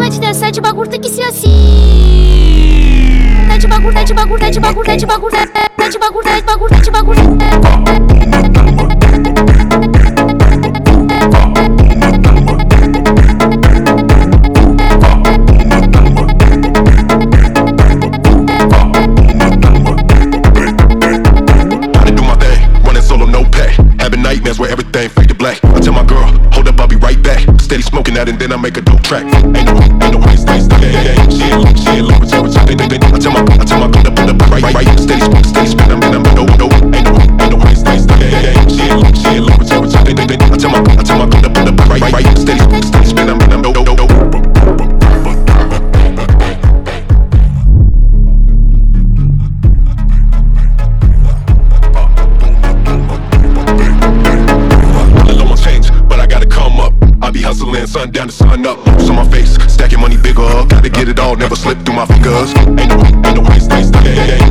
Tá de dançar de bagulho, tem que ser assim. Tá de bagulho, tá de bagulho, tá de bagulho, tá de bagulho, tá de bagulho, tá de bagulho, tá de bagulho. Nightmares where everything fade to black. I tell my girl, hold up, I'll be right back. Steady smoking that and then I make a dope track. Ain't no waste, she ain't love with you. I tell my girl, pull up, right. Steady spin, I'm no. Ain't no waste, she ain't love with you. I tell my girl, pull up, right. Steady spin, I'm no. Hustling, sun down to sun up, loops on my face, stacking money bigger. Gotta get it all, never slip through my fingers. Ain't no waste,